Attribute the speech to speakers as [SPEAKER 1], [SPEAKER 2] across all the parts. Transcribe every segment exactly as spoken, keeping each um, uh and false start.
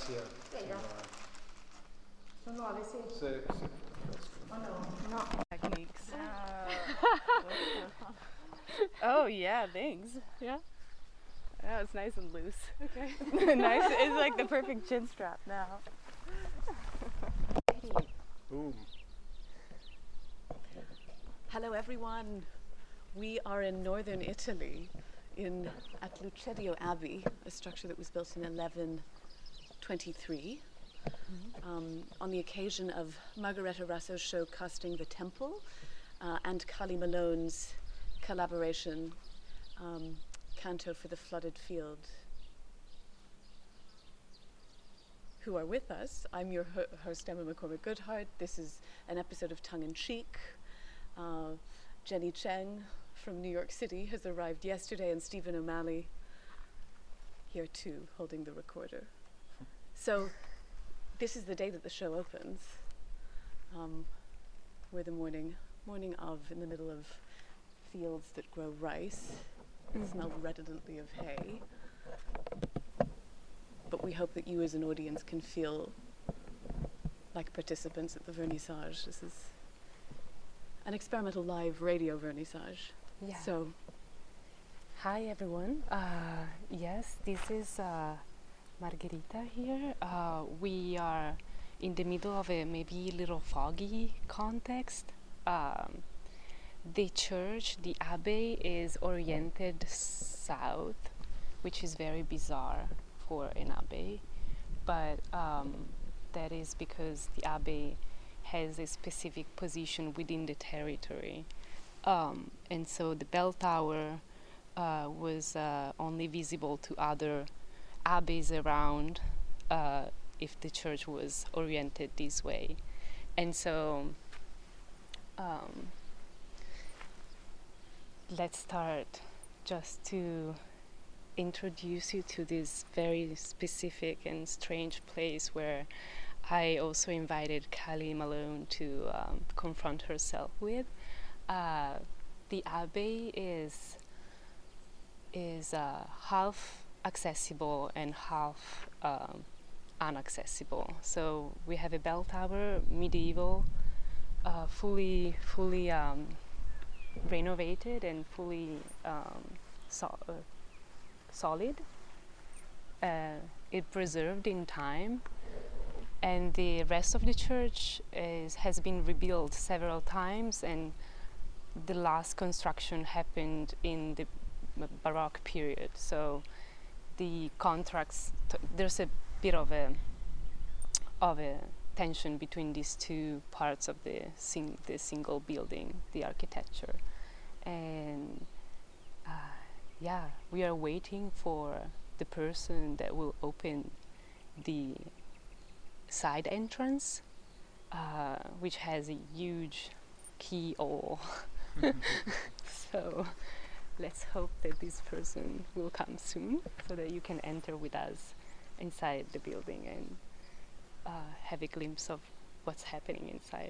[SPEAKER 1] Grazie.
[SPEAKER 2] Prego. Sono nuove, sì?
[SPEAKER 1] Sì, sì.
[SPEAKER 2] O no?
[SPEAKER 3] No. Techniques. Oh yeah, thanks.
[SPEAKER 4] Yeah?
[SPEAKER 3] Yeah, it's nice and loose.
[SPEAKER 4] Okay.
[SPEAKER 3] Nice. It's like the perfect chin strap now.
[SPEAKER 1] Boom.
[SPEAKER 5] Hello everyone. We are in northern Italy in at Lucedio Abbey, a structure that was built in eleven twenty-three mm-hmm. um, on the occasion of Margareta Russo's show Casting the Temple uh, and Kali Malone's collaboration um, Canto for the Flooded Field. Who are with us. I'm your ho- host Emma McCormick Goodhart. This is an episode of Tongue in Cheek. Uh, Jenny Cheng from New York City has arrived yesterday, and Stephen O'Malley here too, holding the recorder. So this is the day that the show opens. Um, we're the morning, morning of, in the middle of fields that grow rice, mm-hmm. smell redolently of hay. But we hope that you as an audience can feel like participants at the vernissage. This is an experimental live radio vernissage.
[SPEAKER 4] Yeah.
[SPEAKER 5] So,
[SPEAKER 4] hi everyone. Uh, yes, this is uh, Margherita here. Uh, we are in the middle of a maybe little foggy context. Um, the church, the abbey, is oriented south, which is very bizarre for an abbey, but um, that is because the abbey has a specific position within the territory, um, and so the bell tower uh, was uh, only visible to other abbeys around uh, if the church was oriented this way. And so um, let's start just to introduce you to this very specific and strange place where I also invited Kali Malone to um, confront herself with. Uh, the abbey is is uh, half accessible and half um, inaccessible. So we have a bell tower, medieval, uh, fully fully um, renovated and fully um, so, uh, solid. Uh, it preserved in time. And the rest of the church is, has been rebuilt several times, and the last construction happened in the Baroque period. So the contracts, t- there's a bit of a of a tension between these two parts of the sing- the single building, the architecture, and uh, yeah, we are waiting for the person that will open the side entrance, uh, which has a huge keyhole. So let's hope that this person will come soon so that you can enter with us inside the building and uh, have a glimpse of what's happening inside.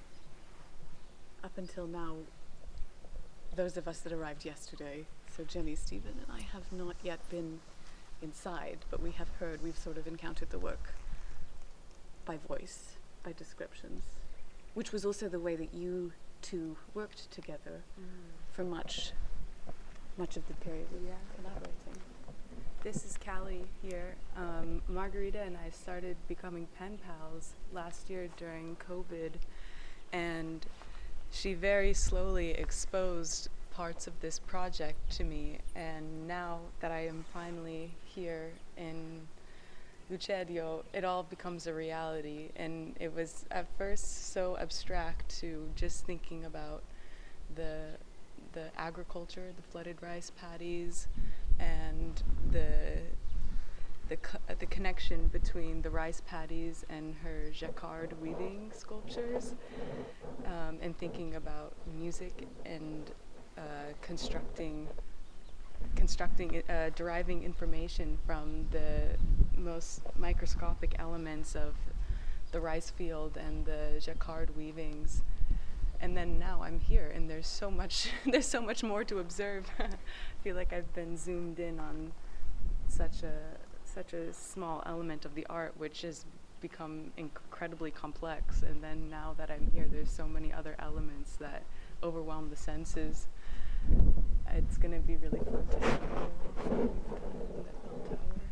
[SPEAKER 5] up until now, those of us that arrived yesterday, so Jenny, Stephen, and I have not yet been inside, but we have heard, we've sort of encountered the work by voice, by descriptions, which was also the way that you two worked together mm. for much, much of the period of
[SPEAKER 3] yeah.
[SPEAKER 5] collaborating.
[SPEAKER 3] This is Callie here. Um, Margarita and I started becoming pen pals last year during COVID, and she very slowly exposed parts of this project to me, and now that I am finally here in Lucedio, it all becomes a reality. And it was at first so abstract to just thinking about the the agriculture, the flooded rice paddies, and the the co- the connection between the rice paddies and her jacquard weaving sculptures, um, and thinking about music and uh, constructing constructing uh, deriving information from the most microscopic elements of the rice field and the jacquard weavings. And then now I'm here, and there's so much there's so much more to observe. I feel like I've been zoomed in on such a such a small element of the art, which has become incredibly complex. And then now that I'm here, there's so many other elements that overwhelm the senses. It's going to be really fun to show what we've done in the bell tower.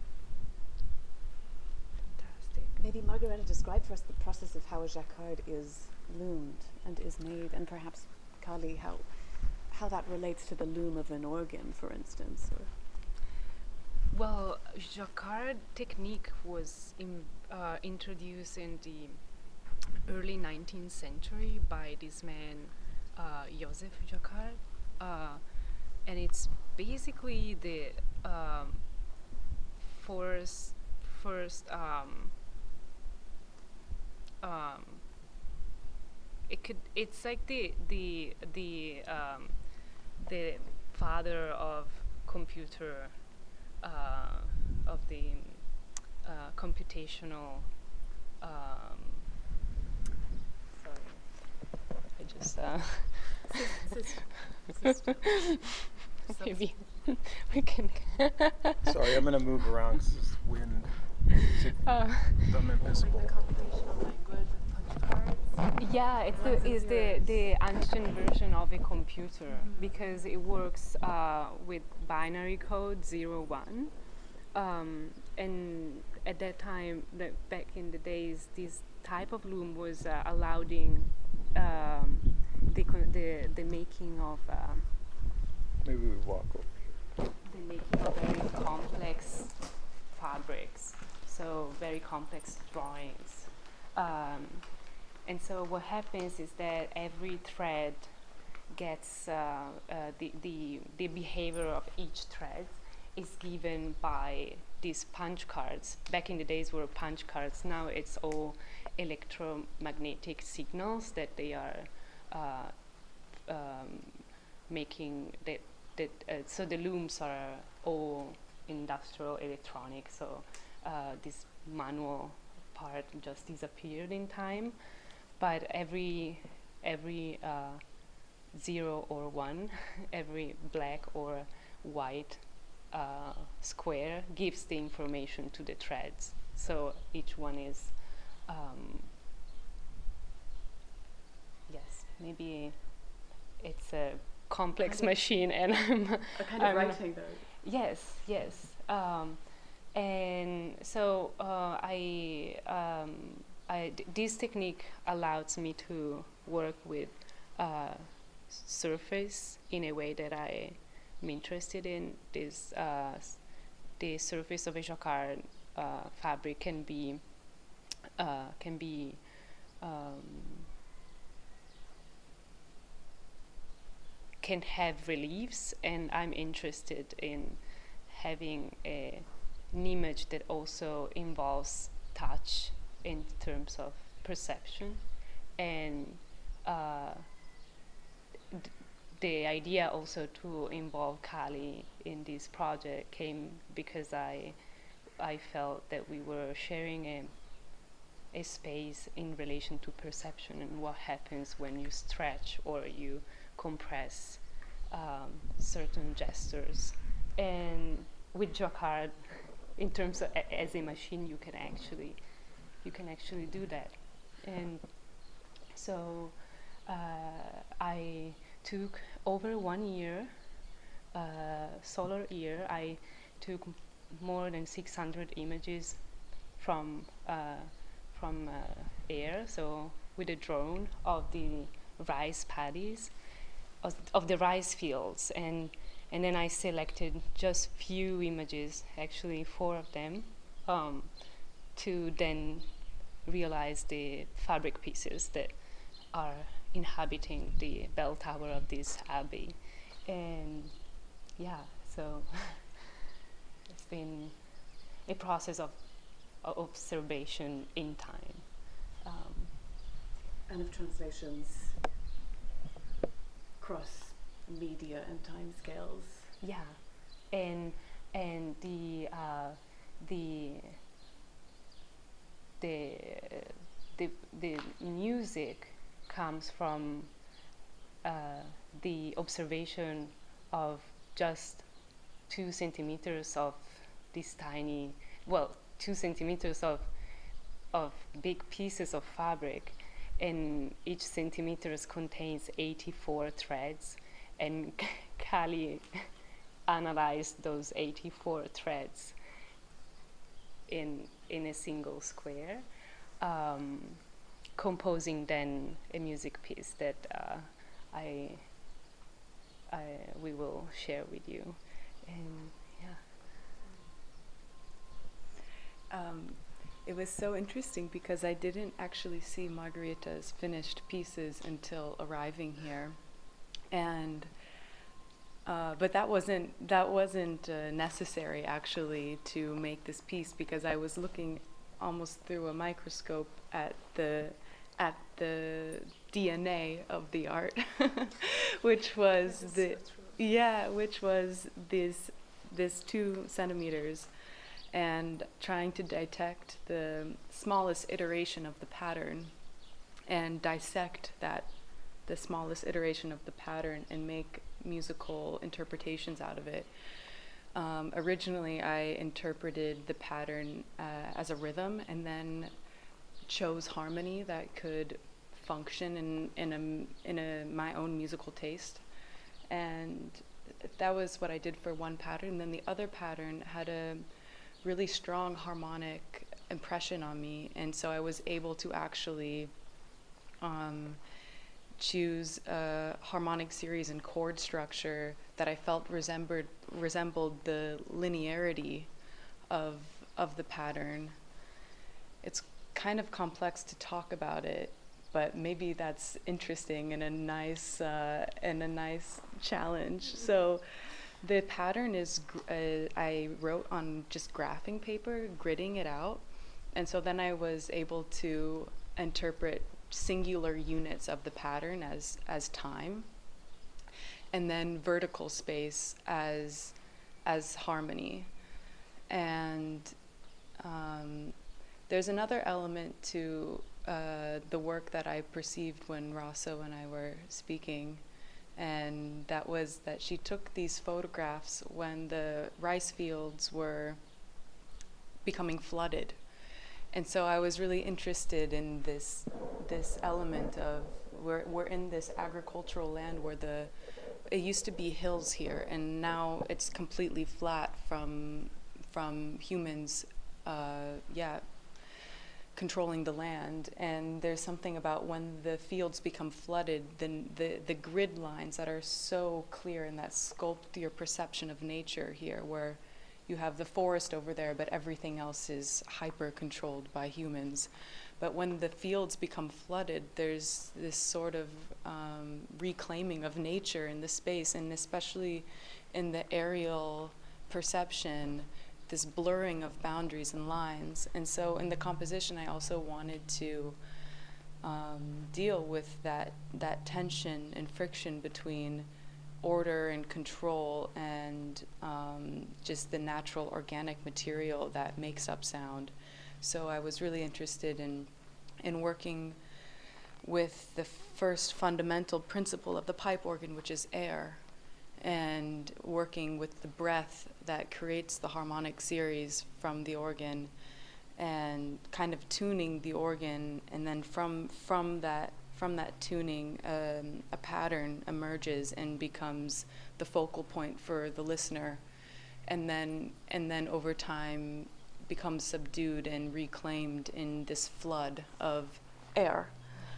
[SPEAKER 5] Fantastic. Maybe Margareta, describe for us the process of how a jacquard is loomed and is made, and perhaps Kali, how how that relates to the loom of an organ, for instance. Or
[SPEAKER 4] Well, jacquard technique was in, uh, introduced in the early nineteenth century by this man, uh, Joseph Jacquard, uh, and it's basically the um, first, first um, um, it could, it's like the the the um, the father of computer. Uh, of the uh, computational, um, sorry, I just, uh, maybe we can.
[SPEAKER 1] Sorry, I'm gonna move around because this wind.
[SPEAKER 4] uh,
[SPEAKER 1] I'm invisible.
[SPEAKER 3] Like the computational language of punch cards.
[SPEAKER 4] Yeah, it's
[SPEAKER 3] Ones
[SPEAKER 4] the,
[SPEAKER 3] and
[SPEAKER 4] is the,
[SPEAKER 3] zeros.
[SPEAKER 4] the ancient version of a computer
[SPEAKER 3] Mhm.
[SPEAKER 4] because it works uh, with binary code zero one. Um, and at that time, the, back in the days, this type of loom was uh, allowing um, the, co- the the making of um,
[SPEAKER 1] Maybe we walk over here.
[SPEAKER 4] the making of very complex fabrics, so very complex drawings. Um, and so what happens is that every thread gets uh, uh, the, the the behavior of each thread is given by these punch cards. Back in the days were punch cards. Now it's all electromagnetic signals that they are uh, um, making. That that uh, so the looms are all industrial electronic. So uh, this manual part just disappeared in time. But every every uh, zero or one, every black or white Uh, square gives the information to the threads. So each one is, um, yes, maybe it's a complex
[SPEAKER 5] Kind of
[SPEAKER 4] machine, and I'm
[SPEAKER 5] a kind of
[SPEAKER 4] I'm
[SPEAKER 5] writing, though.
[SPEAKER 4] yes, yes. Um, and so uh, I, um, I d- this technique allows me to work with uh, surface in a way that I I'm interested in. This uh, s- the surface of a jacquard uh, fabric can be uh, can be um, can have reliefs, and I'm interested in having a, an image that also involves touch in terms of perception, and uh, d- the idea also to involve Kali in this project came because I I felt that we were sharing a, a space in relation to perception and what happens when you stretch or you compress um, certain gestures. And with jacquard, in terms of a, as a machine, you can actually you can actually do that. And so uh, I took over one year, uh, solar year. I took m- more than six hundred images from uh, from uh, air, so with a drone of the rice paddies, of, of the rice fields, and and then I selected just few images, actually four of them, um, to then realize the fabric pieces that are inhabiting the bell tower of this abbey. And yeah, so it's been a process of, of observation in time. Um,
[SPEAKER 5] And of translations across media and timescales.
[SPEAKER 4] yeah, and and the uh, the the the the music comes from uh, the observation of just two centimeters of this tiny well, two centimeters of of big pieces of fabric, and each centimeter contains eighty-four threads, and Callie analyzed those eighty-four threads in in a single square, um, composing then a music piece that uh, I, I we will share with you, and yeah.
[SPEAKER 3] Um, it was so interesting because I didn't actually see Margarita's finished pieces until arriving here, and uh, but that wasn't that wasn't uh, necessary actually to make this piece, because I was looking almost through a microscope at the at the D N A of the art, which was the yeah, which was this this two centimeters. And trying to detect the smallest iteration of the pattern and dissect that, the smallest iteration of the pattern, and make musical interpretations out of it. Um, originally, I interpreted the pattern uh, as a rhythm, and then chose harmony that could function in, in, a, in a, my own musical taste. And that was what I did for one pattern. And then the other pattern had a really strong harmonic impression on me, and so I was able to actually um, choose a harmonic series and chord structure that I felt resembled resembled the linearity of of the pattern. It's kind of complex to talk about it, but maybe that's interesting and a nice uh, and a nice challenge. So. The pattern is, gr- uh, I wrote on just graphing paper, gridding it out. And so then I was able to interpret singular units of the pattern as, as time, and then vertical space as, as harmony. And um, there's another element to uh, the work that I perceived when Rosso and I were speaking. And that was that she took these photographs when the rice fields were becoming flooded. And so I was really interested in this this element of, we're, we're in this agricultural land where the, it used to be hills here, and now it's completely flat from, from humans, uh, yeah, controlling the land. And there's something about when the fields become flooded, then the, the grid lines that are so clear and that sculpt your perception of nature here, where you have the forest over there, but everything else is hyper controlled by humans. But when the fields become flooded, there's this sort of um, reclaiming of nature in the space, and especially in the aerial perception, this blurring of boundaries and lines. And so in the composition, I also wanted to um, deal with that that tension and friction between order and control and um, just the natural organic material that makes up sound. So I was really interested in in working with the first fundamental principle of the pipe organ, which is air, and working with the breath that creates the harmonic series from the organ, and kind of tuning the organ, and then from from that from that tuning, um, a pattern emerges and becomes the focal point for the listener, and then and then over time becomes subdued and reclaimed in this flood of air.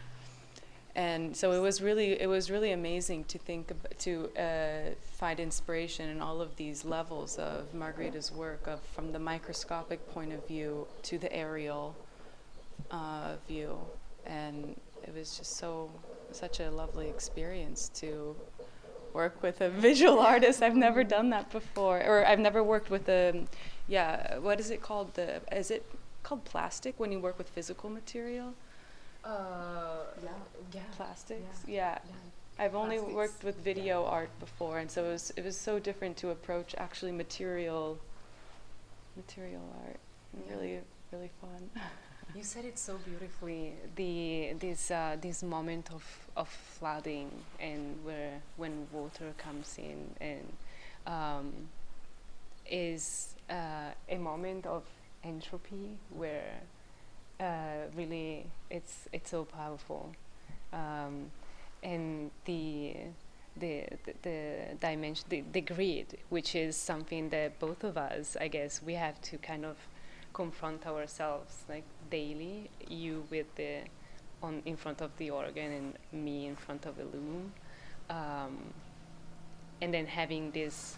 [SPEAKER 3] And so it was really, it was really amazing to think, ab- to uh, find inspiration in all of these levels of Margarita's work, of from the microscopic point of view to the aerial uh, view. And it was just so, such a lovely experience to work with a visual artist. I've never done that before, or I've never worked with a, yeah, what is it called? The, is it called plastic when you work with physical material?
[SPEAKER 5] Uh, yeah, yeah.
[SPEAKER 3] Plastics,
[SPEAKER 5] Yeah.
[SPEAKER 3] yeah.
[SPEAKER 5] Yeah.
[SPEAKER 3] I've only
[SPEAKER 5] Plastics.
[SPEAKER 3] worked with video art before, and so it was it was so different to approach actually material material art.
[SPEAKER 4] Yeah.
[SPEAKER 3] Really, really fun.
[SPEAKER 4] You said it so beautifully. The this uh, this moment of, of flooding, and where when water comes in, and um, is uh, a moment of entropy, where uh, really it's it's so powerful, um, and the the the, the dimension, the, the grid, which is something that both of us, I guess, we have to kind of confront ourselves like daily. You with the on in front of the organ, and me in front of a loom, um, and then having this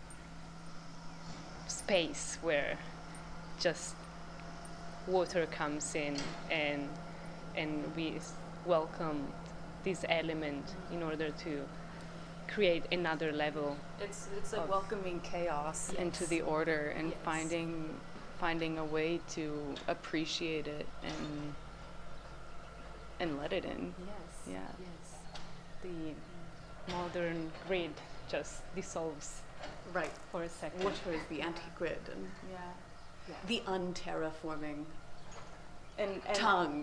[SPEAKER 4] space where just water comes in, and and we s- welcome this element in order to create another level.
[SPEAKER 3] It's it's like
[SPEAKER 4] Of-
[SPEAKER 3] welcoming chaos into
[SPEAKER 4] Yes.
[SPEAKER 3] the order and
[SPEAKER 4] Yes.
[SPEAKER 3] finding finding a way to appreciate it and and let it in.
[SPEAKER 4] Yes.
[SPEAKER 3] Yeah.
[SPEAKER 4] Yes. The modern grid just dissolves
[SPEAKER 5] Right.
[SPEAKER 4] for a second.
[SPEAKER 5] Water is the anti-grid and
[SPEAKER 3] Yeah.
[SPEAKER 5] the unterraforming
[SPEAKER 3] And, and
[SPEAKER 5] tongue.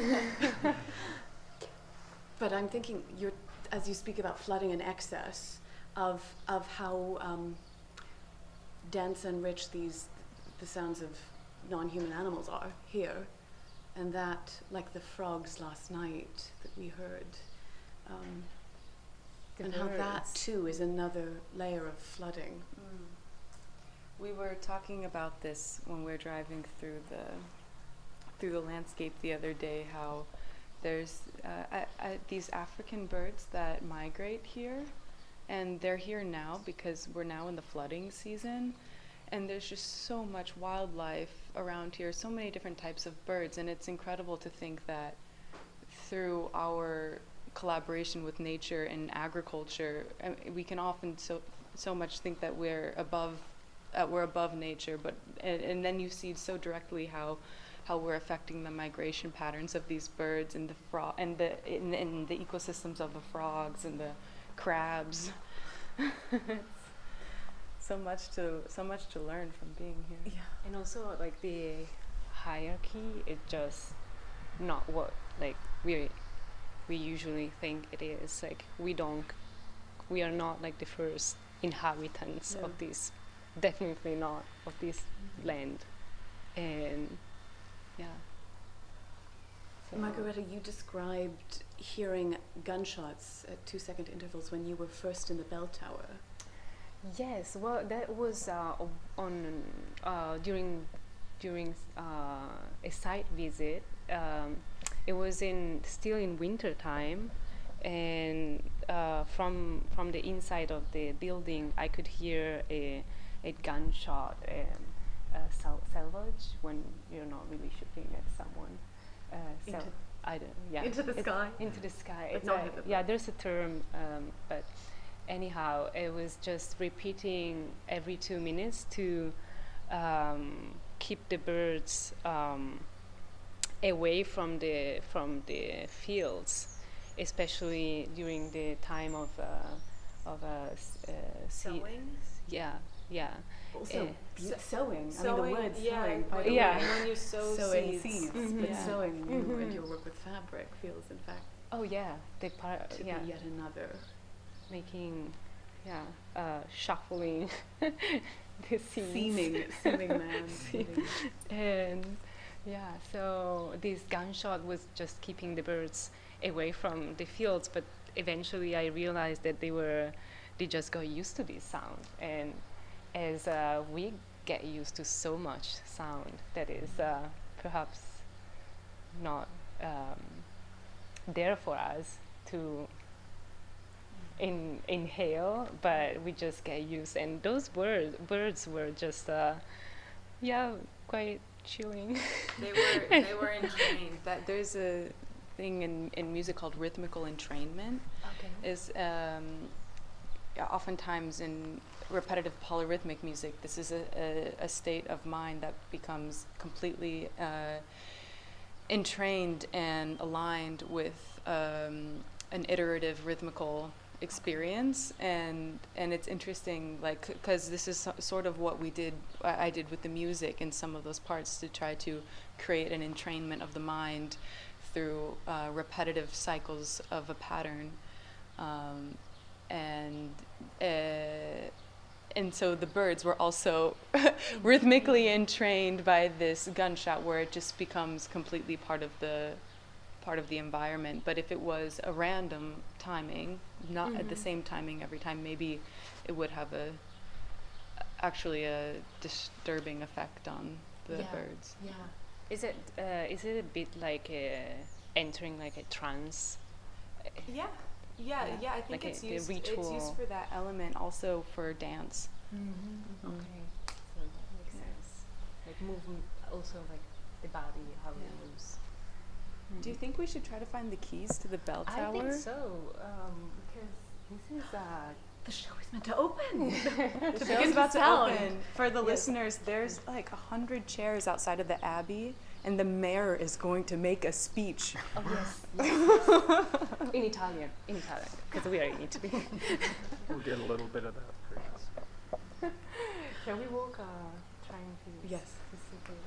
[SPEAKER 5] But I'm thinking, you're, as you speak about flooding and excess, of of how um, dense and rich these the sounds of non-human animals are here, and that, like the frogs last night that we heard, um,
[SPEAKER 4] The
[SPEAKER 5] and how that
[SPEAKER 4] birds.
[SPEAKER 5] too is another layer of flooding.
[SPEAKER 3] Mm. We were talking about this when we were driving through the through the landscape the other day. How there's uh, I, I, these African birds that migrate here, and they're here now because we're now in the flooding season, and there's just so much wildlife around here, so many different types of birds, and it's incredible to think that through our collaboration with nature and agriculture, uh, we can often so so much think that we're above uh, we're above nature, but and, and then you see so directly how how we're affecting the migration patterns of these birds and the frog and the in, in the ecosystems of the frogs and the crabs. so much to so much to learn from being here.
[SPEAKER 5] Yeah.
[SPEAKER 4] And also like the hierarchy is just not what like we we usually think it is. Like we don't we are not like the first inhabitants
[SPEAKER 5] No.
[SPEAKER 4] of this, definitely not of this land. And yeah. So-
[SPEAKER 5] Margareta, you described hearing gunshots at two second intervals when you were first in the bell tower.
[SPEAKER 4] Yes, well, that was uh, o- on uh, during during uh, a site visit. Um, it was in still in winter time, and uh, from from the inside of the building, I could hear a a gunshot, um, uh, sal- salvage when you're not really shooting at someone. Uh, sal-
[SPEAKER 5] Into-
[SPEAKER 4] I don't, yeah,
[SPEAKER 5] into the
[SPEAKER 4] It's
[SPEAKER 5] sky?
[SPEAKER 4] Into the sky.
[SPEAKER 5] But
[SPEAKER 4] It's
[SPEAKER 5] not
[SPEAKER 4] a-
[SPEAKER 5] hit the
[SPEAKER 4] yeah, there's a term, um, but anyhow, it was just repeating every two minutes to um, keep the birds um, away from the from the fields, especially during the time of uh, of uh, s- uh, sea- Yeah, yeah.
[SPEAKER 5] Also,
[SPEAKER 4] Eh,
[SPEAKER 5] be- sewing. I
[SPEAKER 3] Sewing,
[SPEAKER 5] mean, the word
[SPEAKER 3] yeah,
[SPEAKER 5] sewing. by
[SPEAKER 3] when
[SPEAKER 5] the
[SPEAKER 3] you-
[SPEAKER 4] Yeah.
[SPEAKER 5] way.
[SPEAKER 3] when you sow
[SPEAKER 5] Sowing
[SPEAKER 3] seeds.
[SPEAKER 5] seeds,
[SPEAKER 4] Mhm.
[SPEAKER 5] but
[SPEAKER 3] Yeah.
[SPEAKER 5] sewing you
[SPEAKER 4] Mhm.
[SPEAKER 5] and your work with fabric feels, in fact,
[SPEAKER 4] Oh yeah, the part.
[SPEAKER 5] to
[SPEAKER 4] Yeah,
[SPEAKER 5] be yet another.
[SPEAKER 4] making, yeah, uh, shuffling the seams.
[SPEAKER 5] Seaming, seaming man.
[SPEAKER 4] Seam-
[SPEAKER 5] knitting.
[SPEAKER 4] And yeah, so this gunshot was just keeping the birds away from the fields, but eventually I realized that they were they just got used to this sound, and as uh, we get used to so much sound that is uh, perhaps not um, there for us to in, inhale, but we just get used. And those birds birds were just uh, yeah, quite chilling.
[SPEAKER 3] They were they were entrained. That there's a thing in, in music called rhythmical entrainment.
[SPEAKER 4] Okay.
[SPEAKER 3] Is um, yeah, oftentimes in repetitive polyrhythmic music, this is a, a, a state of mind that becomes completely uh, entrained and aligned with um, an iterative rhythmical experience, and and it's interesting, like, because this is so, sort of what we did I, I did with the music in some of those parts, to try to create an entrainment of the mind through uh, repetitive cycles of a pattern, um, and uh, and so the birds were also rhythmically entrained by this gunshot, where it just becomes completely part of the part of the environment. But if it was a random timing, not at the same timing every time, maybe it would have a actually a disturbing effect on the
[SPEAKER 4] Yeah.
[SPEAKER 3] birds.
[SPEAKER 4] Yeah. Is it uh, is it a bit like uh, entering like a trance?
[SPEAKER 3] Yeah, yeah,
[SPEAKER 4] Yeah.
[SPEAKER 3] yeah. I think
[SPEAKER 4] Like
[SPEAKER 3] it's
[SPEAKER 4] a- the
[SPEAKER 3] used. It's
[SPEAKER 4] ritual.
[SPEAKER 3] used for that element, also for dance.
[SPEAKER 4] Okay, so that makes
[SPEAKER 3] Yeah.
[SPEAKER 4] sense. Like moving, also like the body, how
[SPEAKER 3] Yeah.
[SPEAKER 4] it moves.
[SPEAKER 3] Do you think we should try to find the keys to the bell
[SPEAKER 4] I
[SPEAKER 3] tower?
[SPEAKER 4] think so, um, because this is uh,
[SPEAKER 5] The show is meant to open.
[SPEAKER 3] The
[SPEAKER 5] To
[SPEAKER 3] show's
[SPEAKER 5] begin
[SPEAKER 3] about to
[SPEAKER 5] sound.
[SPEAKER 3] open. For the
[SPEAKER 4] Yes.
[SPEAKER 3] listeners, there's like a hundred chairs outside of the Abbey, and the mayor is going to make a speech.
[SPEAKER 4] oh yes, in Italian, in Italian, because we are in Italy.
[SPEAKER 1] We'll get a little bit of that for us.
[SPEAKER 4] Shall we walk, uh, trying to
[SPEAKER 3] Yes.
[SPEAKER 4] to see the-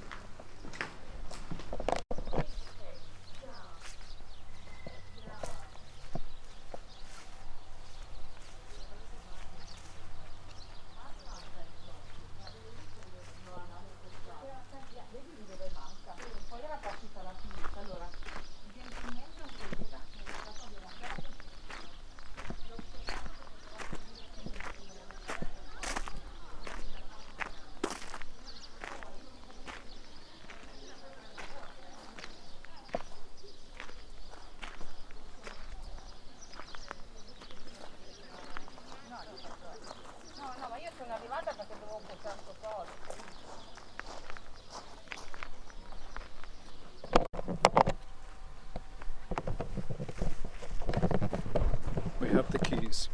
[SPEAKER 1] We have the keys.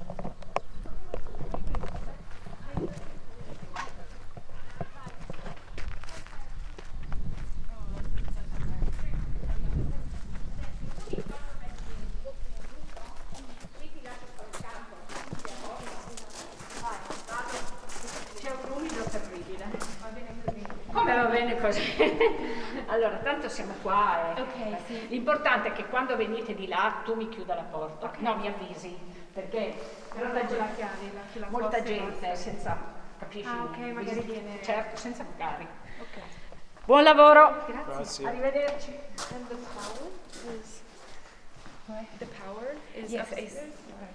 [SPEAKER 6] Come va bene così? Allora, tanto siamo qua. eh.
[SPEAKER 4] Ok, sì.
[SPEAKER 6] L'importante è che quando venite di là tu mi chiuda la porta, no, mi avvisi, perché molta gente, molta gente senza, capisci?
[SPEAKER 4] Ah, ok, magari
[SPEAKER 6] Visi-
[SPEAKER 4] viene-
[SPEAKER 6] Certo, senza magari.
[SPEAKER 4] Ok.
[SPEAKER 6] Buon lavoro!
[SPEAKER 1] Grazie.
[SPEAKER 6] Arrivederci.
[SPEAKER 3] And the power is. The power is
[SPEAKER 6] Yes,
[SPEAKER 3] upstairs?
[SPEAKER 6] it's-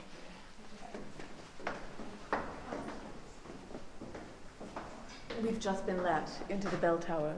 [SPEAKER 5] We've just been let into the bell tower.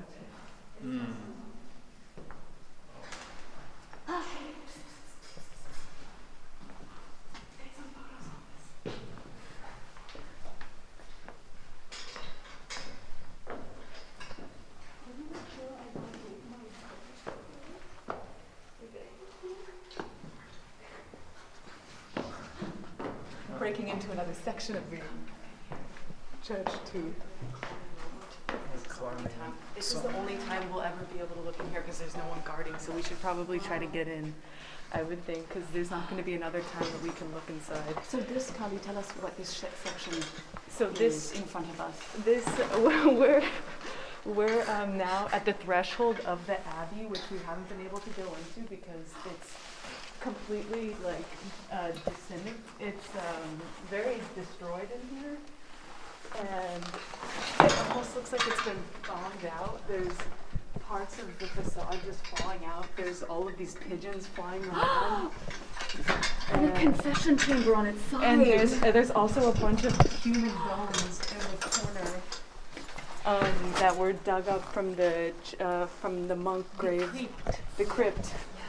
[SPEAKER 5] Breaking into another section of the church too.
[SPEAKER 1] Climbing.
[SPEAKER 3] This is the only time we'll ever be able to look in here because there's no one guarding, so we should probably try to get in, I would think, because there's not going to be another time that we can look inside.
[SPEAKER 5] So this, Kali, tell us what this sh- section
[SPEAKER 3] So
[SPEAKER 5] is
[SPEAKER 3] this,
[SPEAKER 5] in front of us.
[SPEAKER 3] this, we're, we're um, now at the threshold of the Abbey, which we haven't been able to go into because it's completely like uh, disintegrated. It's um, very destroyed in here. And it almost looks like it's been bombed out. There's parts of the facade just falling out. There's all of these pigeons flying around.
[SPEAKER 5] And a confession chamber on its side.
[SPEAKER 3] And there's uh, there's also a bunch of human bones in the corner um, that were dug up from the ch- uh, from the monk grave, the crypt.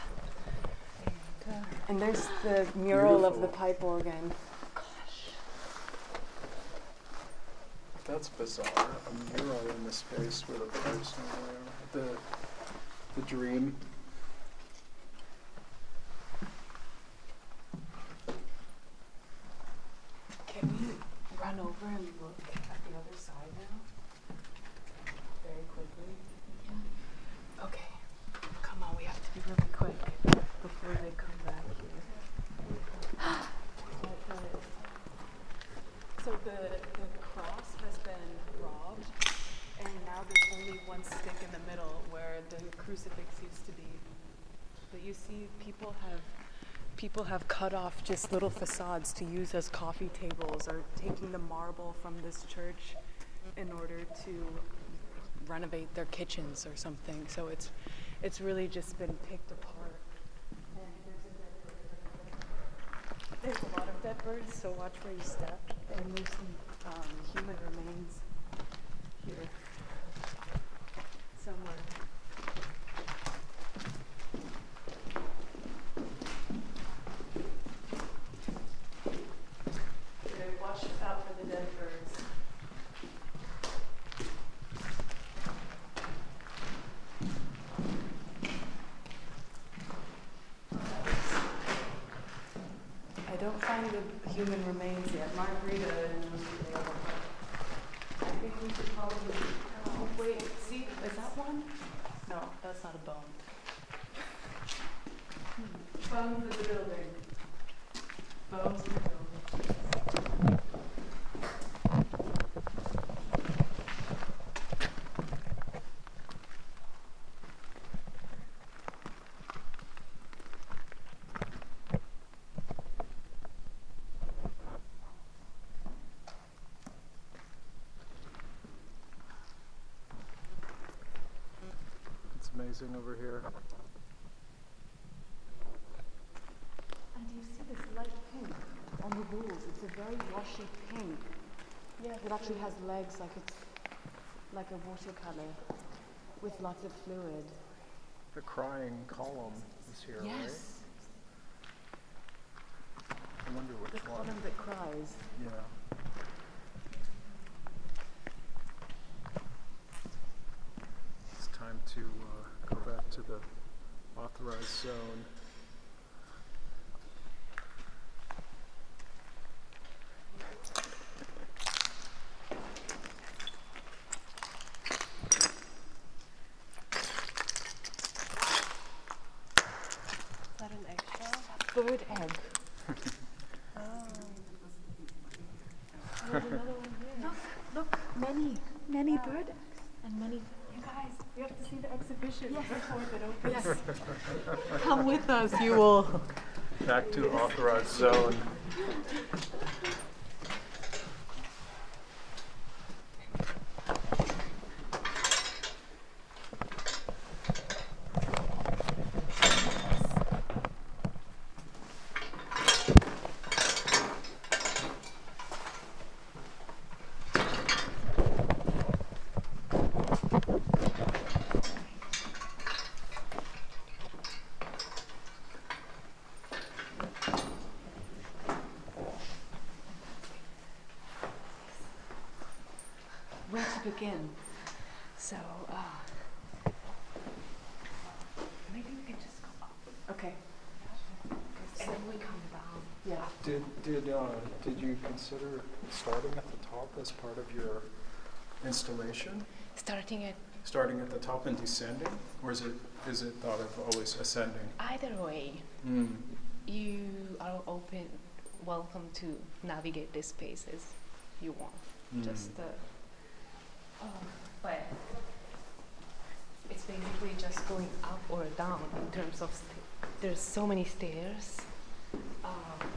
[SPEAKER 3] And there's the mural of the
[SPEAKER 1] Beautiful.
[SPEAKER 3] pipe organ.
[SPEAKER 1] That's bizarre. A mural in the space with a person there. The the dream.
[SPEAKER 3] Can we run over and look at the other side now? Very quickly. Okay. Come on, we have to be really quick before they come back here. So the, the cross has been robbed, and now there's only one stick in the middle where the crucifix used to be. But you see, people have people have cut off just little facades to use as coffee tables, or taking the marble from this church in order to renovate their kitchens or something. So it's it's really just been picked apart. And there's a lot of dead birds, so watch where you step. And there's some um, human remains here somewhere. Okay, watch out for the dead birds. I don't find the human remains yet. Margarita knows where they are. I think we should probably. Oh, wait, see, is that one? No, that's not a bone. Hmm. Bones of the building. Bones of the building.
[SPEAKER 1] It's amazing over here.
[SPEAKER 5] And you see this light pink on the walls. It's a very washy pink.
[SPEAKER 3] Yeah,
[SPEAKER 5] It actually has legs like it's like a watercolor with lots of fluid.
[SPEAKER 1] The crying column is here, right? I wonder which
[SPEAKER 5] The
[SPEAKER 1] one.
[SPEAKER 5] column that cries.
[SPEAKER 1] Yeah. It's time to uh, go back to the authorized zone.
[SPEAKER 4] Is that an extra?
[SPEAKER 5] Bird egg.
[SPEAKER 3] There's another one here.
[SPEAKER 5] Look, many, many bird eggs. And many.
[SPEAKER 3] You guys, we have to see the exhibition before it opens.
[SPEAKER 5] Yes. Come with us, you will.
[SPEAKER 1] Back to authorized zone.
[SPEAKER 5] Where to begin?
[SPEAKER 4] So, uh, maybe we can just go up.
[SPEAKER 5] Okay.
[SPEAKER 4] And then we come down.
[SPEAKER 5] Yeah.
[SPEAKER 1] Did did uh, did you consider starting at the top as part of your installation?
[SPEAKER 4] Starting at
[SPEAKER 1] Starting at the top and descending, or is it is it thought of always ascending?
[SPEAKER 4] either way,
[SPEAKER 1] Mm.
[SPEAKER 4] you are open, welcome to navigate these spaces you want.
[SPEAKER 1] Mm.
[SPEAKER 4] Just uh, oh, but it's basically just going up or down in terms of st- there's so many stairs. Um,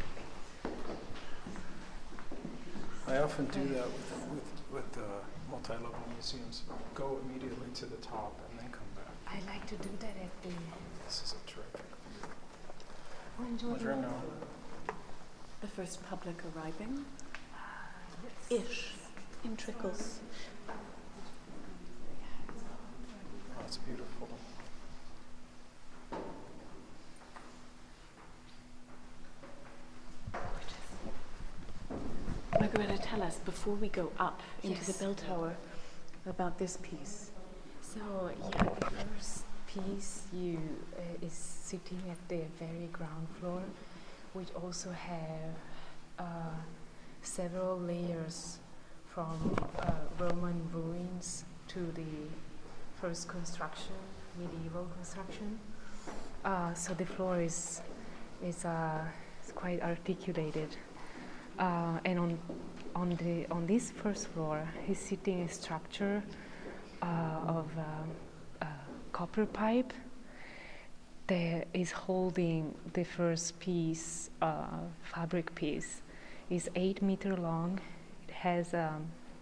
[SPEAKER 1] I often do that with with with uh, multi-level museums. Go immediately to the top and then come back.
[SPEAKER 4] I like to do that at the
[SPEAKER 1] This is a terrific view.
[SPEAKER 5] Enjoy the
[SPEAKER 1] Buongiorno.
[SPEAKER 5] The first public arriving. Ish. In trickles.
[SPEAKER 1] Oh, it's beautiful.
[SPEAKER 5] Margarita, tell us, before we go up into the
[SPEAKER 4] Yes.
[SPEAKER 5] bell tower, about this piece.
[SPEAKER 4] So yeah, the first piece you uh, is sitting at the very ground floor, which also have uh, several layers from uh, Roman ruins to the first construction, medieval construction. Uh, so the floor is is uh, is quite articulated, uh, and on on the on this first floor is sitting a structure uh, of um, uh, copper pipe, that is holding the first piece, uh, fabric piece, is eight meter long. It has um,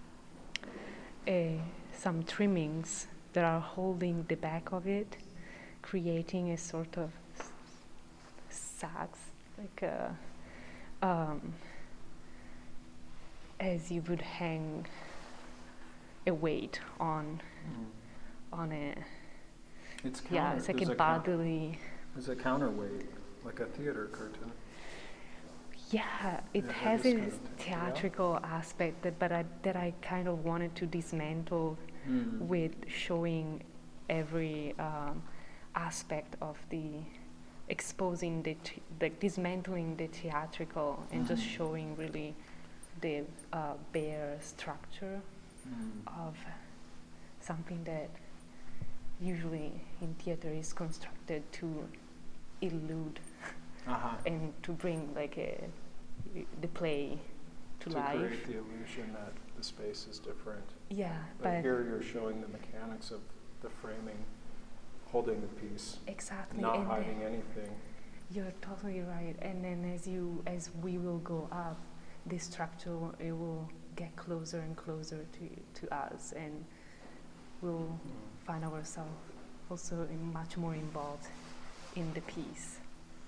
[SPEAKER 4] a, some trimmings that are holding the back of it, creating a sort of sags, like a, um, as you would hang a weight on
[SPEAKER 1] Mm.
[SPEAKER 4] on a
[SPEAKER 1] It's counter,
[SPEAKER 4] yeah, it's like
[SPEAKER 1] there's
[SPEAKER 4] a
[SPEAKER 1] a coun-
[SPEAKER 4] bodily.
[SPEAKER 1] There's a counterweight, like a theater curtain.
[SPEAKER 4] Yeah, it
[SPEAKER 1] Yeah,
[SPEAKER 4] has
[SPEAKER 1] that is
[SPEAKER 4] a
[SPEAKER 1] kind of t-
[SPEAKER 4] theatrical aspect that, but I, that I kind of wanted to dismantle
[SPEAKER 1] Mm.
[SPEAKER 4] with showing every um, aspect of the exposing the, t- the dismantling the theatrical and just
[SPEAKER 1] Mhm.
[SPEAKER 4] showing really the uh, bare structure
[SPEAKER 1] Mm.
[SPEAKER 4] of something that usually in theater is constructed to elude
[SPEAKER 1] Uh-huh.
[SPEAKER 4] and to bring like a the play to,
[SPEAKER 1] To
[SPEAKER 4] life.
[SPEAKER 1] create the illusion that the space is different.
[SPEAKER 4] Yeah,
[SPEAKER 1] But
[SPEAKER 4] but
[SPEAKER 1] here you're showing the mechanics of the framing, holding the piece,
[SPEAKER 4] exactly,
[SPEAKER 1] not
[SPEAKER 4] and
[SPEAKER 1] hiding
[SPEAKER 4] then
[SPEAKER 1] anything.
[SPEAKER 4] you're totally right. And then as you as we will go up, the structure will- it will get closer and closer to to us, and we'll
[SPEAKER 1] Mm.
[SPEAKER 4] find ourselves also in much more involved in the piece.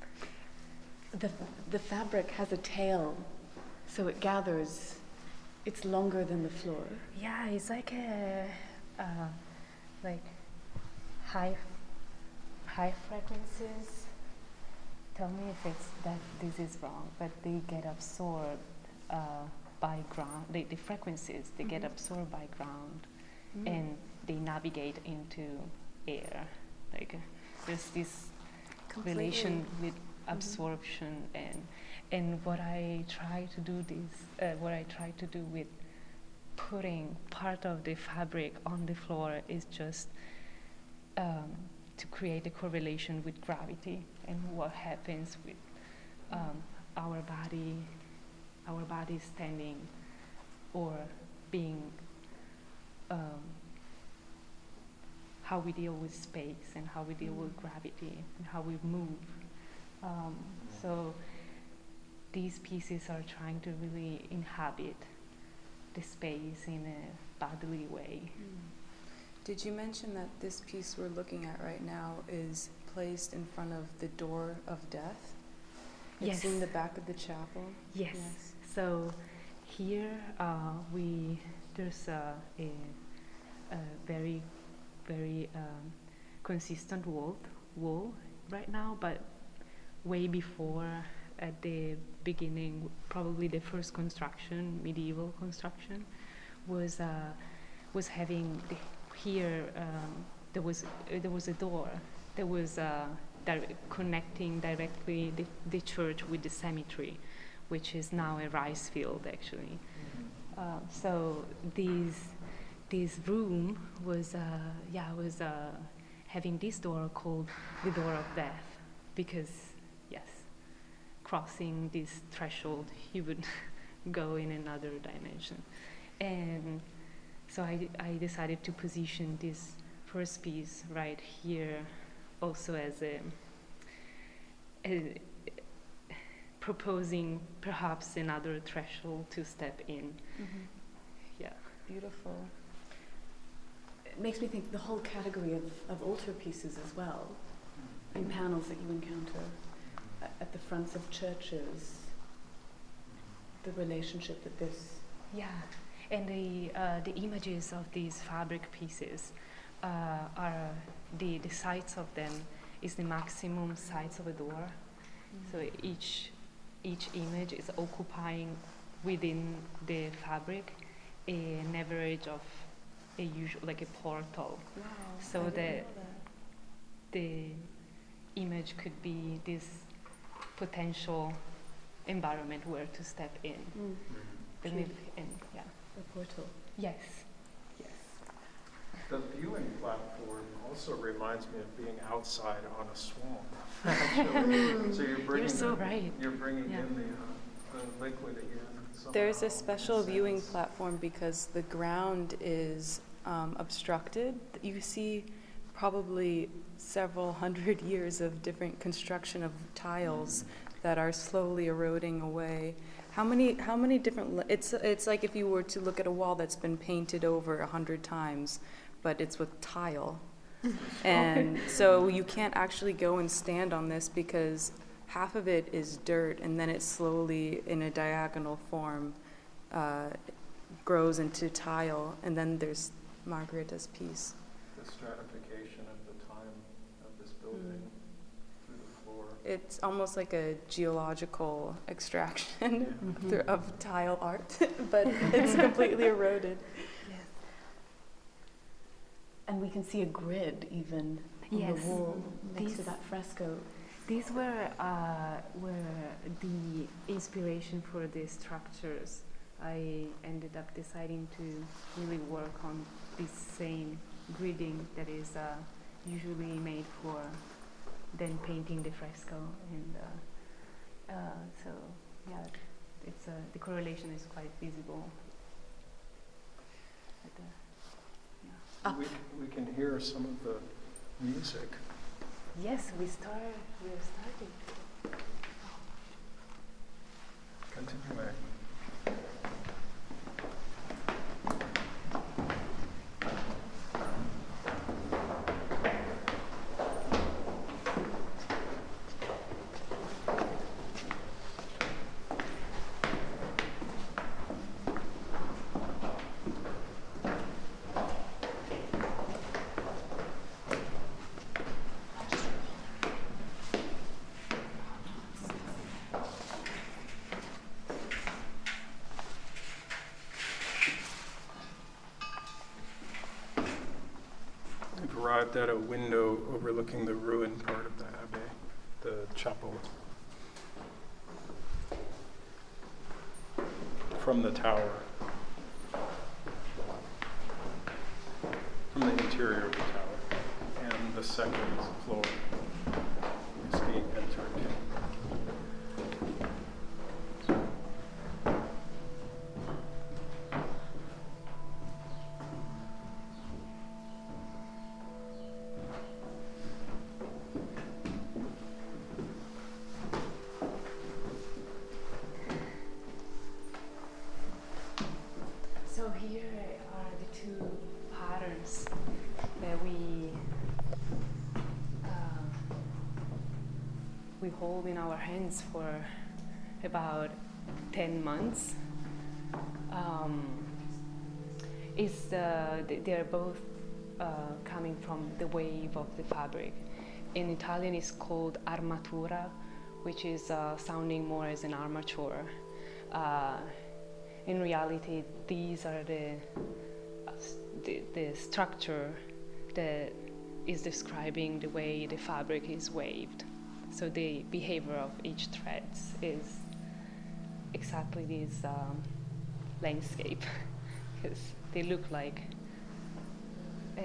[SPEAKER 5] The, the fabric has a tail, so it gathers. It's longer than the floor.
[SPEAKER 4] Yeah, it's like a uh, like high high frequencies. Tell me if it's that this is wrong, but they get absorbed uh, by ground. They, the frequencies they get
[SPEAKER 5] Mhm.
[SPEAKER 4] absorbed by ground,
[SPEAKER 5] Mm.
[SPEAKER 4] and they navigate into air. Like uh, there's this relation with absorption and and what I try to do this uh, what I try to do with putting part of the fabric on the floor is just um, to create a correlation with gravity and what happens with um, our body our body standing or being um, how we deal with space and how we deal with gravity and how we move. Um, so these pieces are trying to really inhabit the space in a bodily way.
[SPEAKER 3] Did you mention that this piece we're looking at right now is placed in front of the door of death? It's
[SPEAKER 4] Yes.
[SPEAKER 3] in the back of the chapel?
[SPEAKER 4] Yes.
[SPEAKER 3] Yes.
[SPEAKER 4] So here uh, we there's a, a, a very very um, consistent wall wall right now, but way before at the beginning, probably the first construction, medieval construction, was uh, was having the, here um, there was uh, there was a door that was uh, di- connecting directly the, the church with the cemetery, which is now a rice field actually. Uh, so these this room was uh, yeah was uh, having this door called the door of death, because yes, crossing this threshold he would go in another dimension. And so I, I decided to position this first piece right here also as a, a proposing perhaps another threshold to step in.
[SPEAKER 3] Mm-hmm.
[SPEAKER 4] Yeah.
[SPEAKER 3] Beautiful.
[SPEAKER 5] It makes me think the whole category of, of altar pieces as well, in panels that you encounter a- at the fronts of churches, the relationship that this...
[SPEAKER 4] Yeah, and the uh, the images of these fabric pieces uh, are the the sides of them is the maximum size of a door.
[SPEAKER 3] Mm-hmm.
[SPEAKER 4] So each each image is occupying within the fabric an average of a usual like a portal.
[SPEAKER 3] Wow.
[SPEAKER 4] So
[SPEAKER 3] I didn't
[SPEAKER 4] the
[SPEAKER 3] know that.
[SPEAKER 4] the image could be this potential environment where to step in.
[SPEAKER 5] Mm.
[SPEAKER 4] And
[SPEAKER 5] True.
[SPEAKER 4] live in, yeah.
[SPEAKER 5] The portal.
[SPEAKER 4] Yes. Yes.
[SPEAKER 1] The viewing platform also reminds me of being outside on a swamp. Actually. So you're bringing
[SPEAKER 4] so
[SPEAKER 1] the,
[SPEAKER 4] right.
[SPEAKER 1] You're bringing
[SPEAKER 4] Yeah.
[SPEAKER 1] in the, uh, the liquid again.
[SPEAKER 3] There's
[SPEAKER 1] somehow,
[SPEAKER 3] a special
[SPEAKER 1] in a
[SPEAKER 3] viewing
[SPEAKER 1] sense.
[SPEAKER 3] platform because the ground is um, obstructed. You see probably several hundred years of different construction of tiles that are slowly eroding away. How many, how many different, la- it's, it's like if you were to look at a wall that's been painted over a hundred times, but it's with tile. And so you can't actually go and stand on this because half of it is dirt, and then it slowly, in a diagonal form, uh, grows into tile, and then there's Margarita's piece.
[SPEAKER 1] The stratification of the time of this building
[SPEAKER 3] Mm.
[SPEAKER 1] through the floor.
[SPEAKER 3] It's almost like a geological extraction
[SPEAKER 1] Yeah.
[SPEAKER 3] through- of tile art, but it's completely eroded.
[SPEAKER 5] And we can see a grid even on
[SPEAKER 7] Yes.
[SPEAKER 5] the wall next to
[SPEAKER 7] These-
[SPEAKER 5] that fresco.
[SPEAKER 7] These were uh, were the inspiration for the structures. I ended up deciding to really work on this same gridding that is uh, usually made for then painting the fresco, and uh, uh, so yeah, it's uh, the correlation is quite visible. At the, yeah.
[SPEAKER 1] We, we can hear some of the music.
[SPEAKER 7] Yes, we start. We are starting.
[SPEAKER 1] Continuing. We've arrived at a window overlooking the ruined part of the abbey, the chapel. From the tower. From the interior of the tower. And the second floor is being entered.
[SPEAKER 4] So here are the two patterns that we uh, we hold in our hands for about ten months. Um, is uh, th- they are both uh, coming from the wave of the fabric. In Italian, it's called armatura, which is uh, sounding more as an armature. Uh, In reality, these are the, uh, the the structure that is describing the way the fabric is waved. So the behavior of each thread is exactly this um, landscape, because they look like. Uh,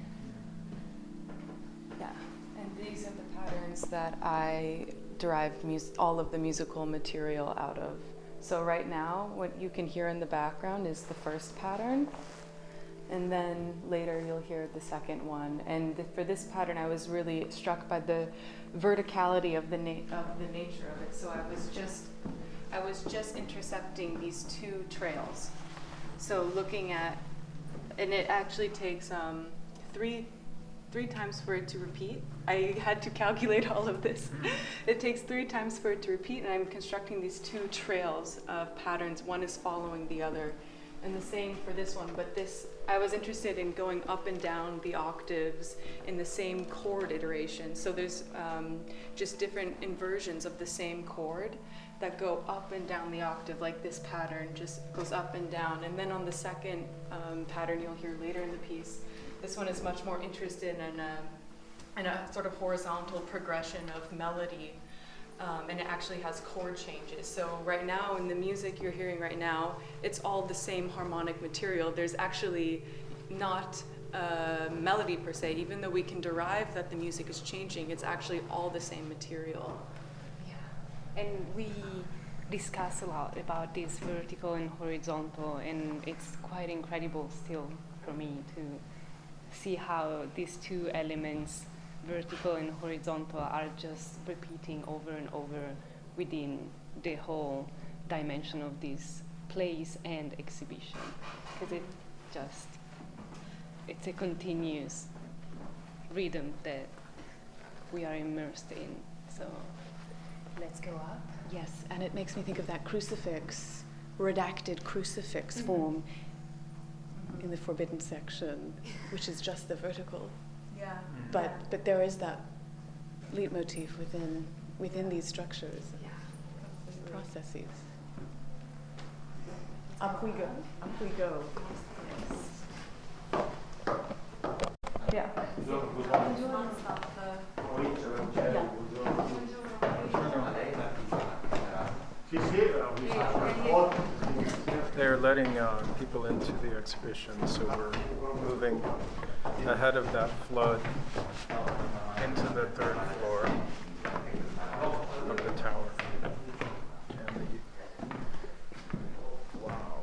[SPEAKER 3] Yeah, and these are the patterns that I derived mus- all of the musical material out of. So right now, what you can hear in the background is the first pattern, and then later you'll hear the second one. And th- for this pattern, I was really struck by the verticality of the na- of the nature of it. So I was just, I was just intercepting these two trails. So looking at, and it actually takes um, three. three times for it to repeat. I had to calculate all of this. It takes three times for it to repeat, and I'm constructing these two trails of patterns. One is following the other, and the same for this one. But this, I was interested in going up and down the octaves in the same chord iteration. So there's um, just different inversions of the same chord that go up and down the octave, like this pattern just goes up and down. And then on the second um, pattern you'll hear later in the piece, this one is much more interested in a, in a sort of horizontal progression of melody, um, and it actually has chord changes. So right now, in the music you're hearing right now, it's all the same harmonic material. There's actually not a melody per se, even though we can derive that the music is changing, it's actually all the same material.
[SPEAKER 4] Yeah, and we discuss a lot about this vertical and horizontal, and it's quite incredible still for me to see how these two elements vertical and horizontal are just repeating over and over within the whole dimension of this place and exhibition, because it just, it's a continuous rhythm that we are immersed in. So let's go up.
[SPEAKER 5] Yes, and it makes me think of that crucifix, redacted crucifix mm-hmm. form mm-hmm. in the forbidden section, which is just the vertical.
[SPEAKER 3] Yeah.
[SPEAKER 5] But
[SPEAKER 3] yeah.
[SPEAKER 5] but there is that leitmotif within within these structures,
[SPEAKER 3] yeah.
[SPEAKER 5] processes. Up we go. Up we go. Yeah.
[SPEAKER 1] They're letting uh, people into the exhibition, so we're moving ahead of that flood into the third floor of the tower. And the, wow.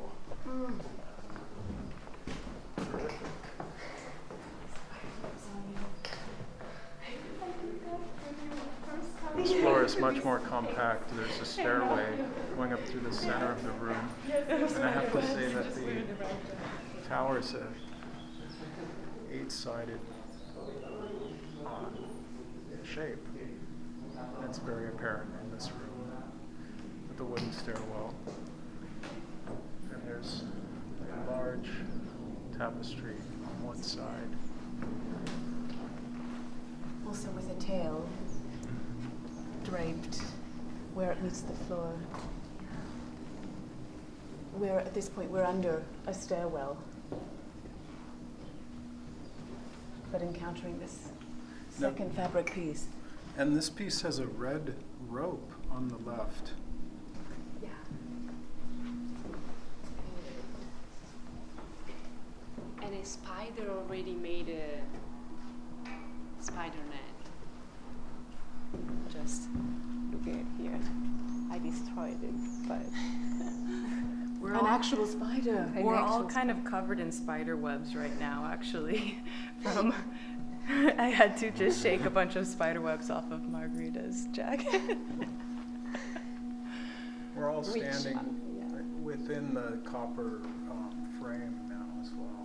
[SPEAKER 1] This floor is much more compact. There's a stairway going up through the center of the room. And I have to say that the tower is a eight-sided uh, shape. That's very apparent in this room with the wooden stairwell. And there's a large tapestry on one side.
[SPEAKER 5] Also with a tail draped where it meets the floor. We're at this point we're under a stairwell, but encountering this second no. fabric piece.
[SPEAKER 1] And this piece has a red rope on the left.
[SPEAKER 4] Yeah. And a spider already made a spider net. Just looking at here. I destroyed it, but
[SPEAKER 3] we're
[SPEAKER 5] an
[SPEAKER 3] all,
[SPEAKER 5] actual spider.
[SPEAKER 3] We're
[SPEAKER 5] an
[SPEAKER 3] all
[SPEAKER 5] actual
[SPEAKER 3] kind
[SPEAKER 5] spider.
[SPEAKER 3] of covered in spider webs right now, actually. From I had to just shake a bunch of spider webs off of Margarita's jacket.
[SPEAKER 1] We're all
[SPEAKER 3] Which,
[SPEAKER 1] standing
[SPEAKER 3] uh, yeah.
[SPEAKER 1] within the copper um, frame now as well.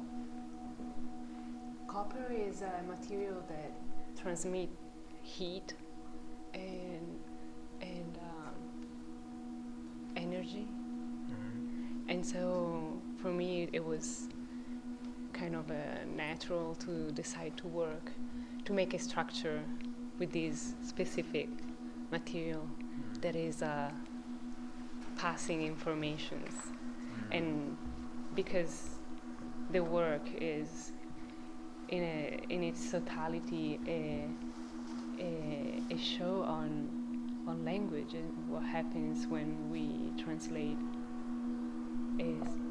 [SPEAKER 4] Copper is a material that transmits heat and and um, energy, mm-hmm. and so for me it was kind of a natural to decide to work to make a structure with this specific material mm-hmm. that is uh, passing informations, mm-hmm. and because the work is in a in its totality a A, a show on on language and what happens when we translate a,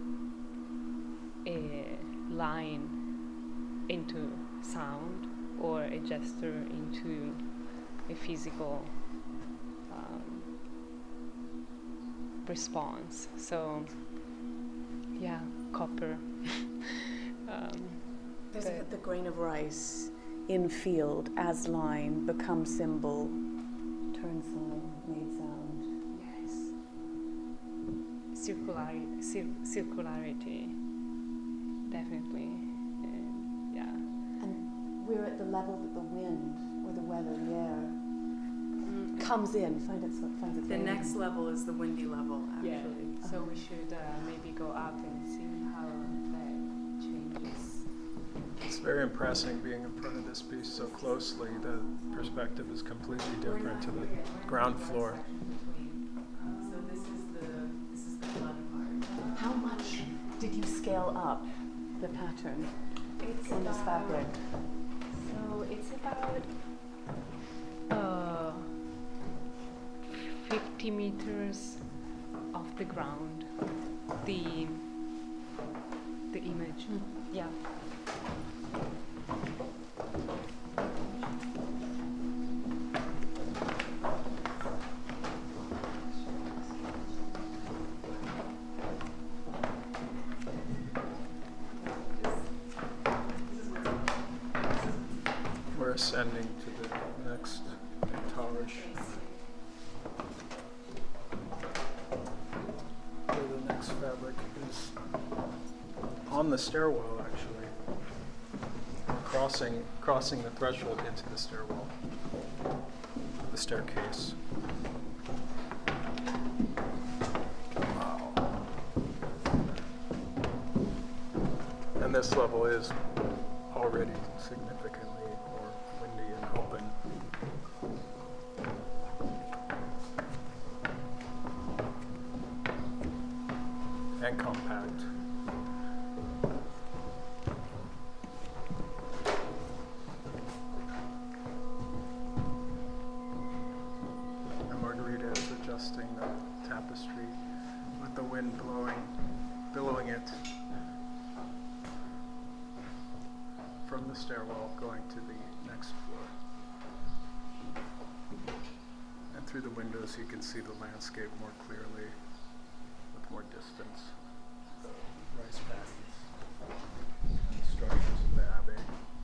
[SPEAKER 4] a line into sound or a gesture into a physical um, response. So yeah, copper. um,
[SPEAKER 5] There's a, the grain of rice in field as line, become symbol, turn sign, made sound.
[SPEAKER 4] Yes. Circularity, cir- circularity, definitely. And yeah.
[SPEAKER 5] And we're at the level that the wind or the weather, the air, mm. comes in, find it, finds its
[SPEAKER 3] The
[SPEAKER 5] way
[SPEAKER 3] next
[SPEAKER 5] in.
[SPEAKER 3] level is the windy level, actually.
[SPEAKER 4] Yeah. So we should uh, maybe go up and see how that changes.
[SPEAKER 1] It's very impressive being in front of this piece so closely. The perspective is completely different to the ground floor.
[SPEAKER 3] So this is the this is the flood part.
[SPEAKER 5] How much did you scale up the pattern
[SPEAKER 4] It's
[SPEAKER 5] on this
[SPEAKER 4] about-
[SPEAKER 5] fabric?
[SPEAKER 4] So it's about uh, fifty meters off the ground. The the image.
[SPEAKER 5] Mm.
[SPEAKER 4] Yeah.
[SPEAKER 1] We're ascending to storage. Where the next fabric is on the stairwell, actually. Crossing, crossing the threshold into the stairwell, the staircase. Wow. And this level is already significantly more windy and open. And compact. And Margarita is adjusting the tapestry with the wind blowing, billowing it from the stairwell going to the next floor. And through the windows you can see the landscape more clearly with more distance. The rice paddies, and the structures of the abbey.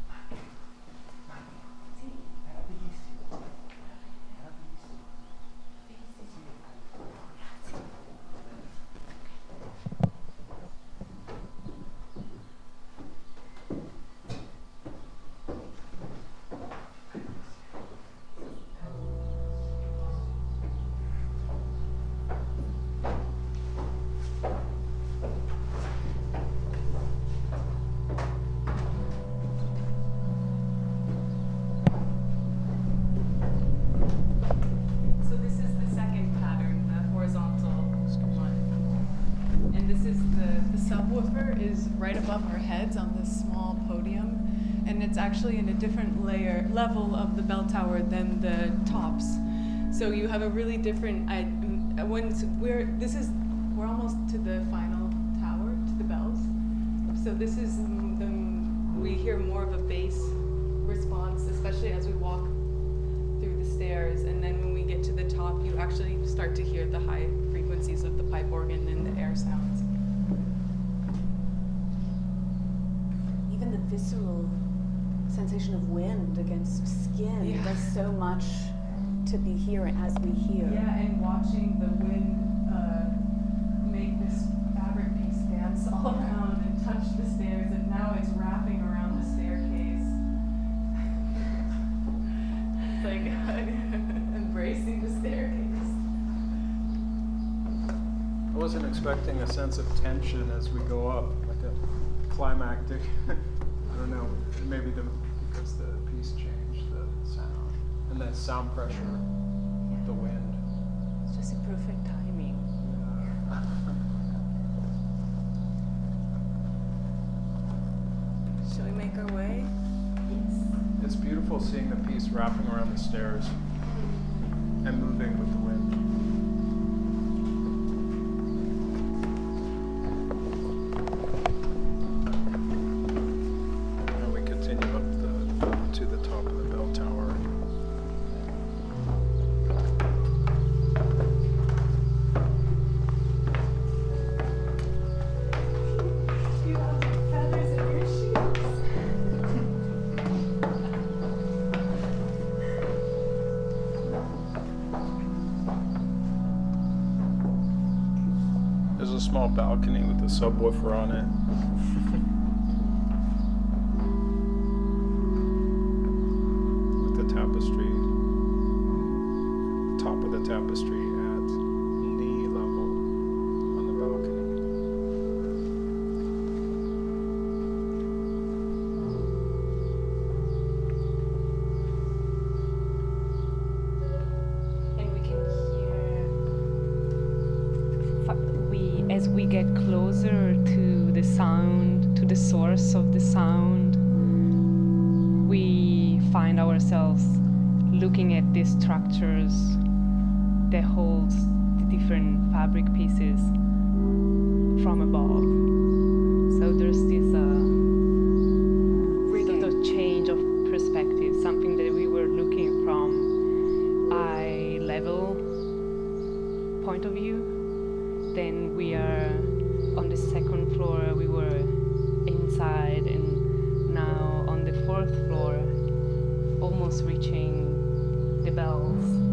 [SPEAKER 5] Is right above our heads on this small podium, and it's actually in a different layer level of the bell tower than the tops. So you have a really different. I when we're this is we're almost to the final tower, to the bells. So this is the we hear more of a bass response, especially as we walk through the stairs, and then when we get to the top, you actually start to hear the high frequencies of the pipe organ and the air sounds.
[SPEAKER 2] Even the visceral sensation of wind against skin
[SPEAKER 5] Yeah.
[SPEAKER 2] does so much to be hearing as we hear.
[SPEAKER 5] Yeah, and watching the wind uh, make this fabric piece dance all around and touch the stairs, and now it's wrapping around the staircase. It's like embracing the staircase.
[SPEAKER 1] I wasn't expecting a sense of tension as we go up, like a climactic. I don't know, maybe the because the piece changed the sound and that sound pressure,
[SPEAKER 2] Yeah.
[SPEAKER 1] the wind.
[SPEAKER 2] It's just a perfect timing.
[SPEAKER 1] Yeah.
[SPEAKER 3] Shall we make our way?
[SPEAKER 1] It's beautiful seeing the piece wrapping around the stairs and moving with the wind. Now we continue up the, to the top of the bell tower.
[SPEAKER 5] You have feathers in your shoes.
[SPEAKER 1] There's a small balcony with a subwoofer on it. With the tapestry, the top of the tapestry at knee level on the balcony.
[SPEAKER 4] And we can hear, fa- we as we get closer to the sound, to the source of the sound, we find ourselves looking at these structures that holds the different fabric pieces from above. So there's this uh, sort of change of perspective, something that we were looking from eye level point of view. Then we are on the second floor, we were inside, and now on the fourth floor, almost reaching the bells.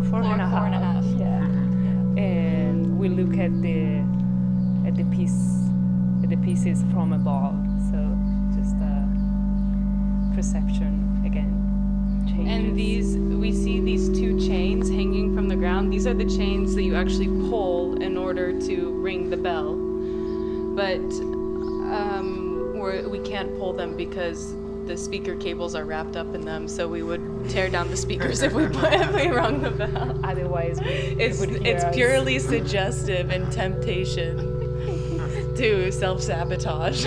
[SPEAKER 7] four
[SPEAKER 3] Floor
[SPEAKER 7] and a half.
[SPEAKER 3] four and a half.
[SPEAKER 7] Yeah. And we look at the at the piece at the pieces from above. So just a perception again changes.
[SPEAKER 3] And these, we see these two chains hanging from the ground. These are the chains that you actually pull in order to ring the bell. But um, we're, we can't pull them because the speaker cables are wrapped up in them. So we would tear down the speakers if we if we rung the bell.
[SPEAKER 7] Otherwise, we
[SPEAKER 3] It's
[SPEAKER 7] would hear
[SPEAKER 3] it's
[SPEAKER 7] us.
[SPEAKER 3] purely suggestive and temptation to self-sabotage.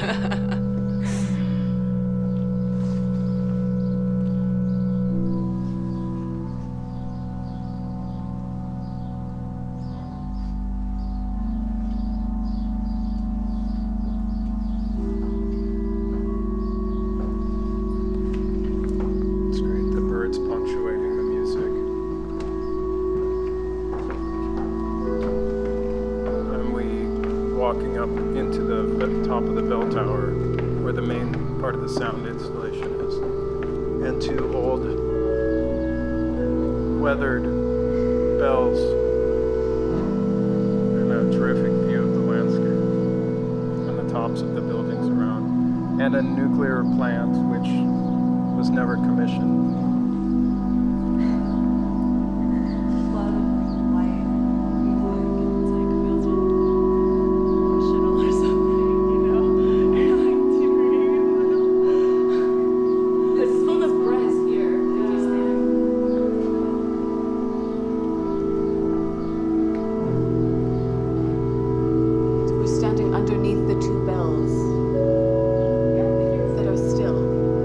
[SPEAKER 1] It's great. The birds punctuating the music. And we walking up into the be- top of the bell tower where the main part of the sound installation is. And two old weathered bells. And a terrific view of the landscape and the tops of the buildings around. And a nuclear plant which was never commissioned.
[SPEAKER 5] We're standing underneath the two bells that are still.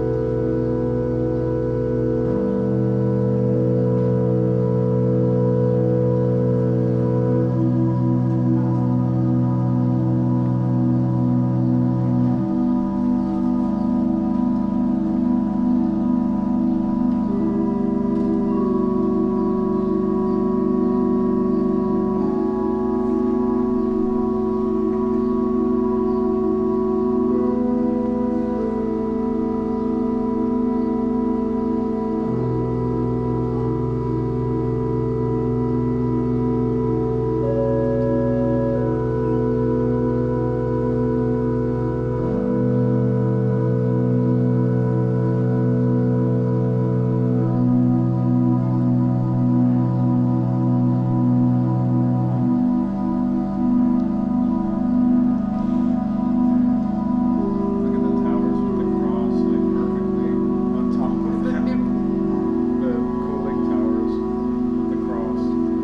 [SPEAKER 1] Look at the towers with the cross, like perfectly on top of them. The cooling towers with the cross.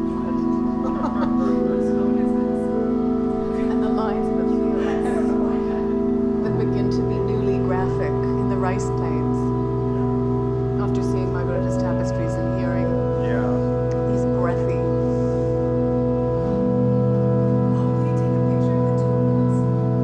[SPEAKER 5] And the lines of the fields that begin to be newly graphic in the rice plains. After seeing Margarita's tapestries and hearing
[SPEAKER 1] Yeah.
[SPEAKER 5] these breathy. Oh, can you take a picture of the two of us?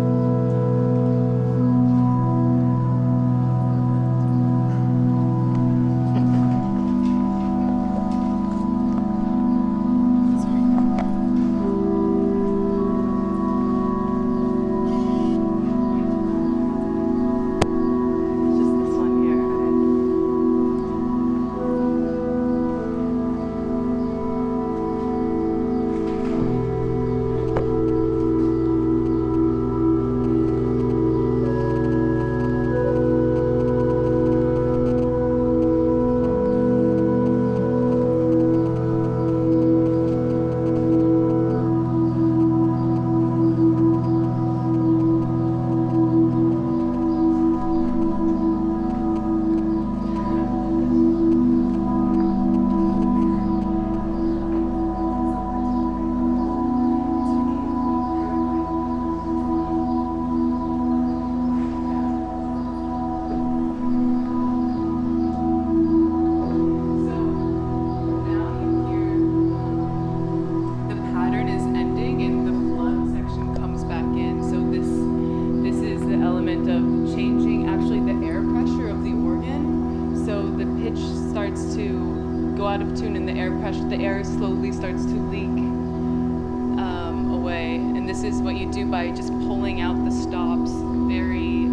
[SPEAKER 3] Just this one here. The pattern is ending and the flood section comes back in. So this this is the element of changing actually the air pressure of the organ. So the pitch starts to go out of tune and the air pressure, the air slowly starts to leak um, away. And this is what you do by just pulling out the stops very